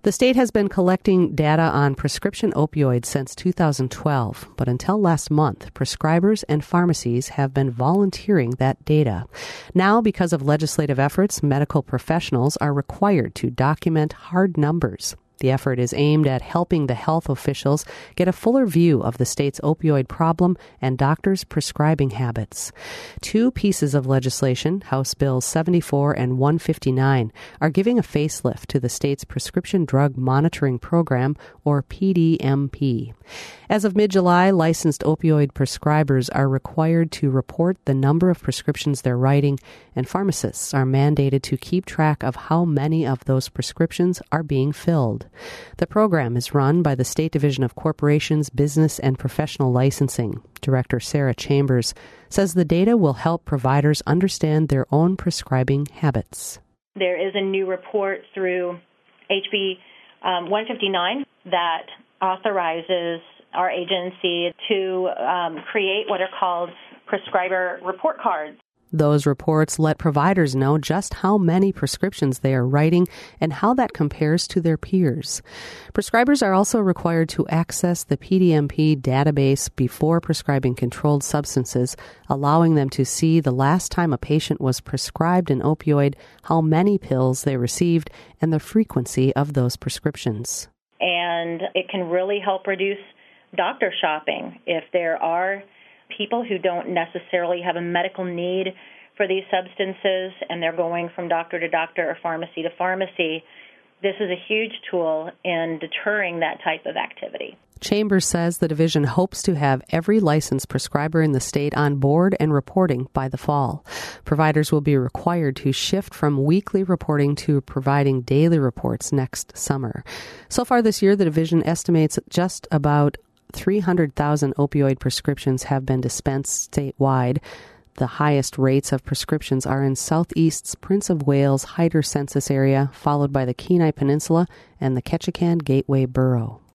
The state has been collecting data on prescription opioids since 2012, but until last month, prescribers and pharmacies have been volunteering that data. Now, because of legislative efforts, medical professionals are required to document hard numbers. The effort is aimed at helping the health officials get a fuller view of the state's opioid problem and doctors' prescribing habits. Two pieces of legislation, House Bills 74 and 159, are giving a facelift to the state's Prescription Drug Monitoring Program, or PDMP. As of mid-July, licensed opioid prescribers are required to report the number of prescriptions they're writing, and pharmacists are mandated to keep track of how many of those prescriptions are being filled. The program is run by the State Division of Corporations, Business, and Professional Licensing. Director Sarah Chambers says the data will help providers understand their own prescribing habits. There is a new report through HB 159 that authorizes our agency to create what are called prescriber report cards. Those reports let providers know just how many prescriptions they are writing and how that compares to their peers. Prescribers are also required to access the PDMP database before prescribing controlled substances, allowing them to see the last time a patient was prescribed an opioid, how many pills they received, and the frequency of those prescriptions. And it can really help reduce doctor shopping. If there are people who don't necessarily have a medical need for these substances and they're going from doctor to doctor or pharmacy to pharmacy, this is a huge tool in deterring that type of activity. Chambers says the division hopes to have every licensed prescriber in the state on board and reporting by the fall. Providers will be required to shift from weekly reporting to providing daily reports next summer. So far this year, the division estimates just about 300,000 opioid prescriptions have been dispensed statewide. The highest rates of prescriptions are in Southeast's Prince of Wales Hyder census area, followed by the Kenai Peninsula and the Ketchikan Gateway Borough.